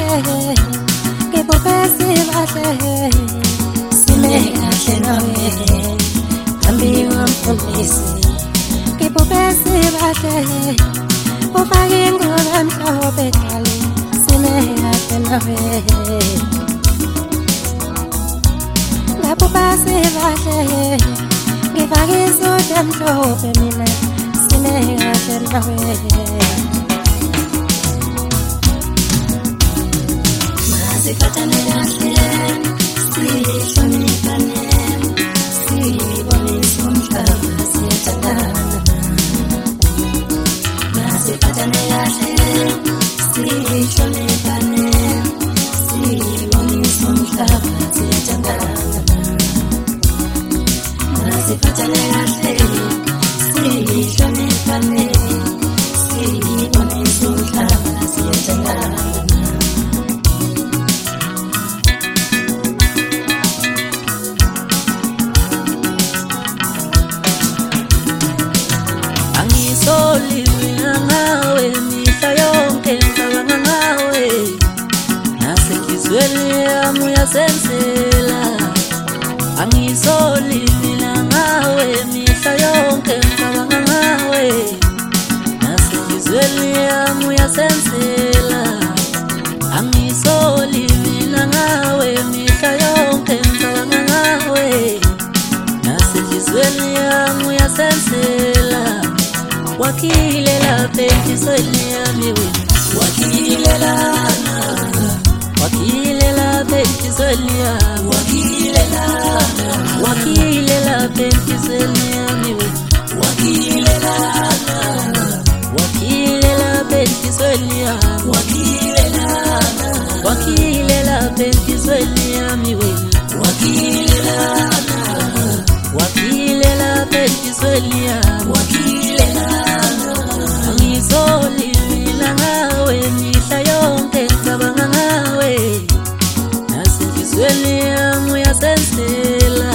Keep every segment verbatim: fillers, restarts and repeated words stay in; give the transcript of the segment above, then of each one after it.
kahle ngibopese kahle simekahle nawe kambi wamfundisi ngibopese kahle ufake ingoma mhlophe kahle simekahle nawe ngibopese kahle ngifake isoda mhlophe mina simekahle nawe Sipatane kahle sihloniphane sibonise umhlaba siyathandana Masipatane kahle sihloniphane sibonise umhlaba siyathandana Masipatane kahle sihloniphane sibonise umhlaba siyathandana Solivina ngawe mihla yonke ngicabanga ngawe nasenhlizweni yami uyasenzela Angisolivina ngawe mihla yonke ngicabanga ngawe nasenhlizweni yami uyasenzela Angisolivina ngawe mihla yonke ngicabanga ngawe nasenhlizweni yami uyasenzela Wakile la penti soyami we Wakile la Wakile la penti soyami Wakile la Wakile la penti soyami we Wakile la Wakile la penti soyami Wakile la Wakile la penti soyami we Wakile la Wakile la penti soyami Wakile la Angisolivina ngawe mihla yonke ngicabanga ngawe nasenhlizweni yami uyasenzela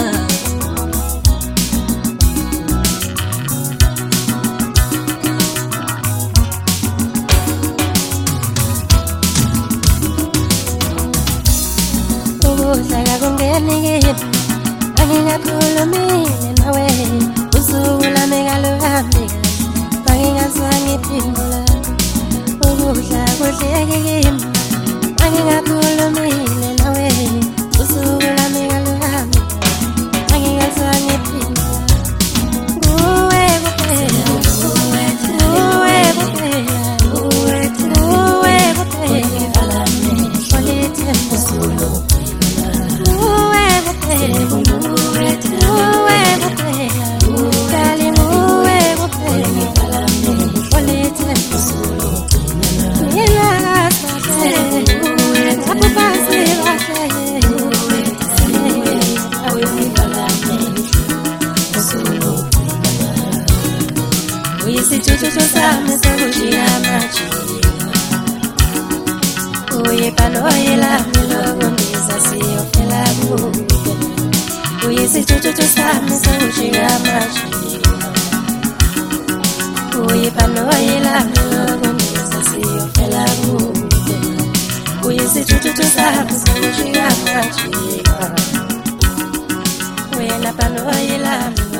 Ukudla kungeni kimi angingakhulumile nawe usuku lami kaluhambi Ngingazangiphindula ukudla kudleke kimi angingakhulumile nawe usuku lami kaluhambi ngingazangiphindula kuwe kuphela kuwe kuphela kuwe kuphela olethemba kuwe kuphela kuwe kuphela kali kuwe kuphela Uyisithuthuthu sami sokushiya amajika Uyibhaloyi lami lokundiza siyofela kude Uyisithuthuthu sami sokushiya amajika Uyibhaloyi lami lokundiza siyofela kude Uyisithuthuthu sami sokushiya amajika Wena bhaloyi lami